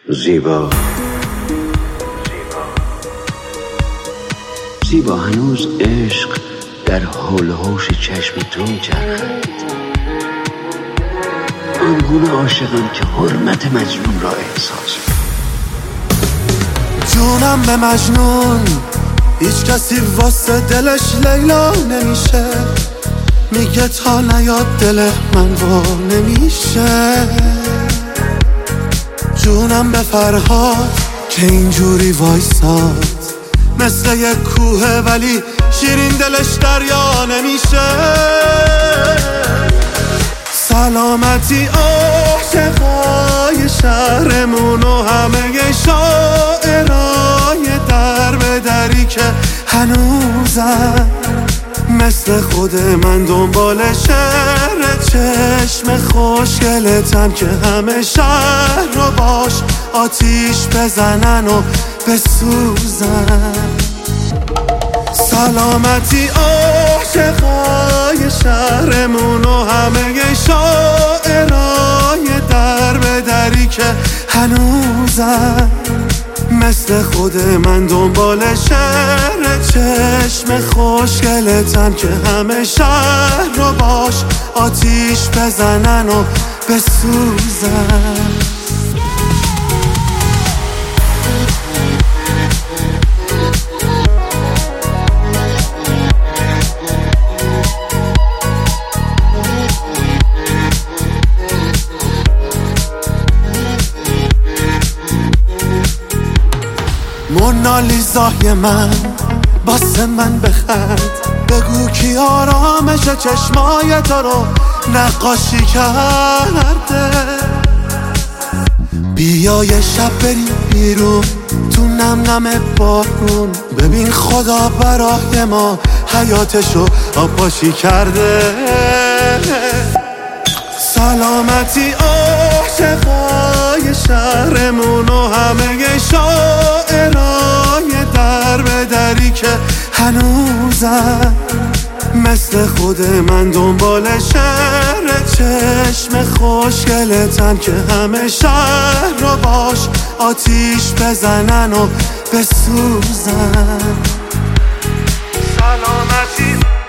زیبا زیبا هنوز عشق در حول و حوش چشم تو میچرخد، آنگونه عاشقم که حرمت مجنون را احساس کنم. جونم به مجنون، هیچ کسی واسه دلش لیلا نمیشه، میگه تا نیاد دل من وا نمیشه. جونم به فرهاد که اینجوری وایساد، مثل یک کوه ولی شیرین دلش دریا نمیشه. سلامتی عاشقای شهرمون و همه شاعرای در به دری که هنوزم مثل خود من دنبال شعر چشم خوشگلتن که همه شهر رو باش آتیش بزنن و بسوزن. سلامتی عاشقای شهرمون و همه شاعرای در به دری که هنوزم مثل خود من دنبال شعر چشم خوشگلتن که همه شهر رو باش آتیش بزنن و بسوزن. مونالیزای من واسه من بخند، بگو کی آرامش چشمای تو رو نقاشی کرده. بیا یه شب بریم بیرون تو نم نم بارون، ببین خدا برای ما حیاتشو آبپاشی کرده. سلامتی عاشقای شهرمون و همه شاعرای در به دری که هنوزم مثل خود من دنبال شعر چشم خوشگلتن که همه شهر رو باش آتیش بزنن و بسوزن. سلامتی